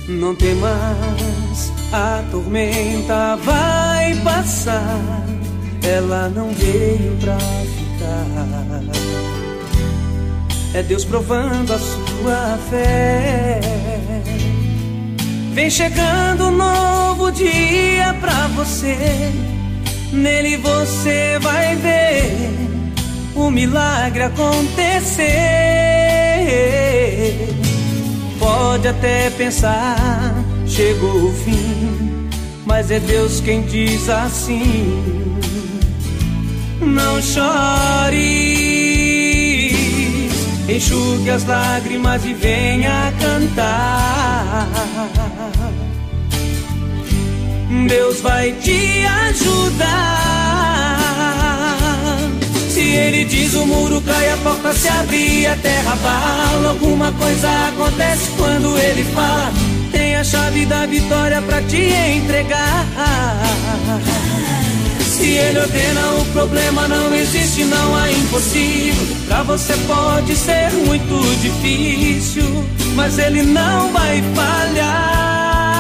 Não temas, a tormenta vai passar, ela não veio pra ficar. É Deus provando a sua fé. Vem chegando um novo dia pra você, nele você vai ver o milagre acontecer. Pode até pensar, chegou o fim, mas é Deus quem diz assim: não chores, enxugue as lágrimas e venha cantar. Deus vai te ajudar. Se Ele diz o muro cai, a porta se abre, a terra abala, alguma coisa acontece quando Ele fala. Tem a chave da vitória pra te entregar. Se Ele ordena, o problema não existe, não há impossível. Pra você pode ser muito difícil, mas Ele não vai falhar.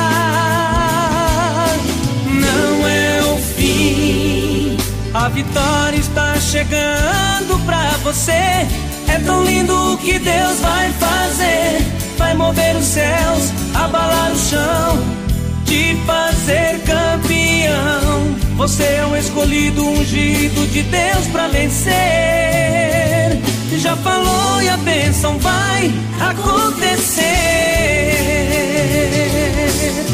Não é o fim, a vitória está chegando pra você. É tão lindo o que Deus vai fazer. Vai mover os céus, abalar o chão, te fazer campeão. Você é um escolhido, ungido de Deus pra vencer. Já falou e a bênção vai acontecer.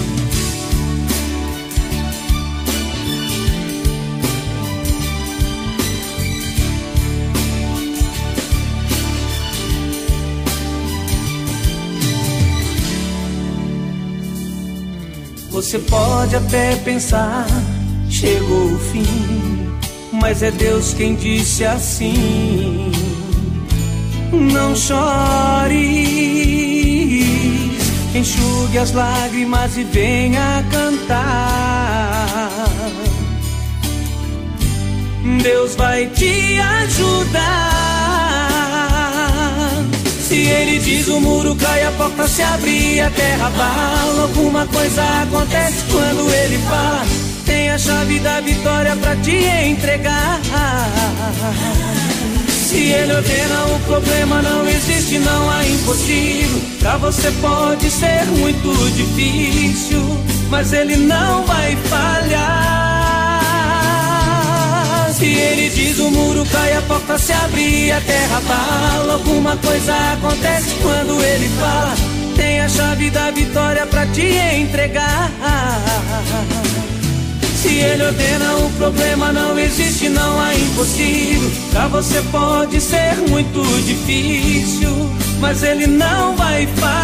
Você pode até pensar, chegou o fim, mas é Deus quem disse assim: não chores, enxugue as lágrimas e venha cantar. Deus vai te ajudar. Se Ele diz o muro cai, a porta se abre, a terra abala, alguma coisa acontece quando Ele fala. Tem a chave da vitória pra te entregar. Se Ele ordena, o problema não existe, não há impossível. Pra você pode ser muito difícil, mas Ele não vai falhar. Se Ele diz o muro cai, a porta se abre, a terra abala, alguma coisa acontece quando Ele fala. Tem a chave da vitória pra te entregar. Se Ele ordena, o problema não existe, não há impossível. Pra você pode ser muito difícil, mas Ele não vai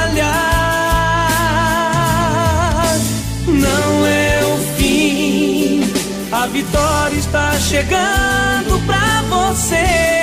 falhar. Não é o fim, a vitória está chegando pra você.